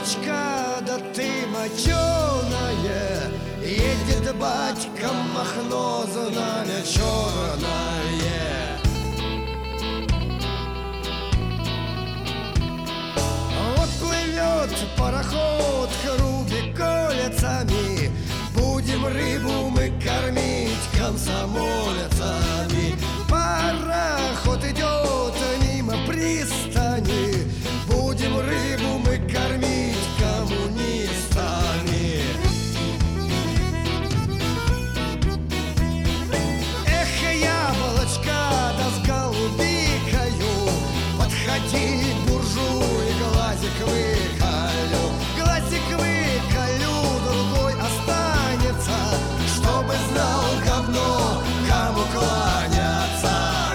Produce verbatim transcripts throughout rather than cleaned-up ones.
яблочко, да ты моченое, едет батька Махно, знамя черное. Вот плывет пароход хруби колецами, будем рыбу мы кормить комсомолецами. Пароход идет мимо пристани, будем рыбу мы кормить коммунистами. Эх, яблочко, да с голубикою, подходи, буржуй, глазик выколю. Глазик выколю, другой останется, чтобы знал говно, кому кланяться.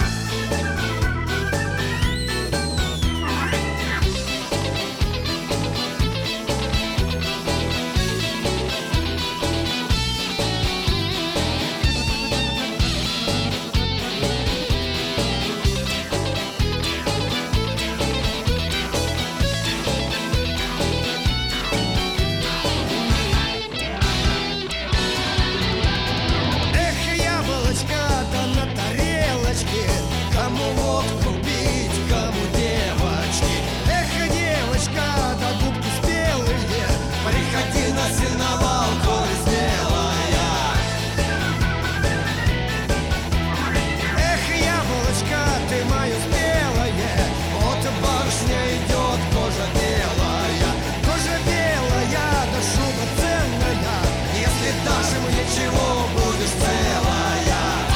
Кому водку пить, кому девочки. Эх, девочка, да губки спелые, приходи на сеновал, коли смелая. Эх, яблочко, ты мое спелое, вот барышня идет, кожа белая. Кожа белая, да шуба ценная, если дашь мне чего, будешь целая.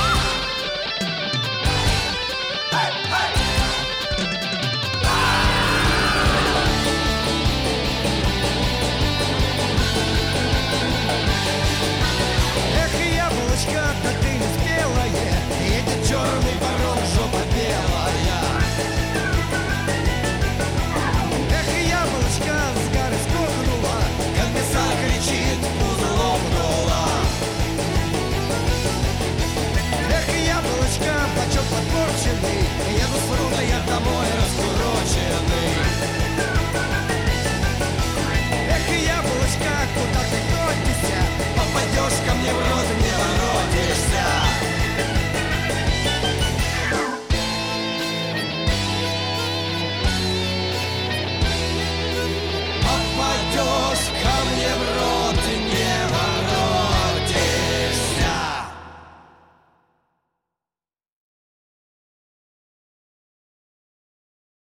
Да ты не спелая, едет черный паром, жопа белая. Эх, яблочко с горы скокнула, комиссар кричит, пузо лопнула. Эх, яблочко, бачок подпорченный, еду с фрута я домой.